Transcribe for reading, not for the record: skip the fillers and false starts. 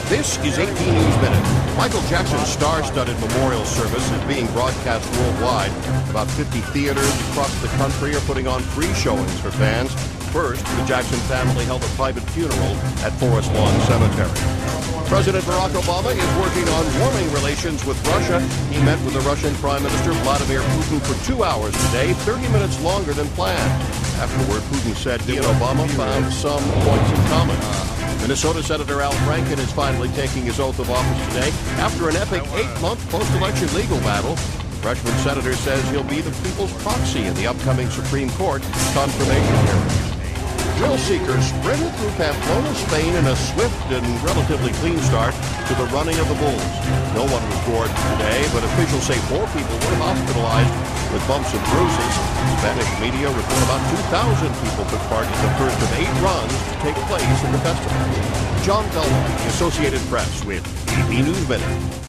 This is 18 News Minute. Michael Jackson's star-studded memorial service is being broadcast worldwide. About 50 theaters across the country are putting on free showings for fans. First, the Jackson family held a private funeral at Forest Lawn Cemetery. President Barack Obama is working on warming relations with Russia. He met with the Russian Prime Minister Vladimir Putin for 2 hours today, 30 minutes longer than planned. Afterward, Putin said he and Obama found some points in common. Minnesota Senator Al Franken is finally taking his oath of office today. After an epic 8-month post-election legal battle, the freshman senator says he'll be the people's proxy in the upcoming Supreme Court confirmation hearing. Thrill seekers sprinted through Pamplona, Spain in a swift and relatively clean start to the running of the bulls. No one was gored today, but officials say 4 people were hospitalized with bumps and bruises. Spanish media report about 2,000 people took part in the first of 8 runs to take place in the festival. John Delwar, the Associated Press with 18 News Minute.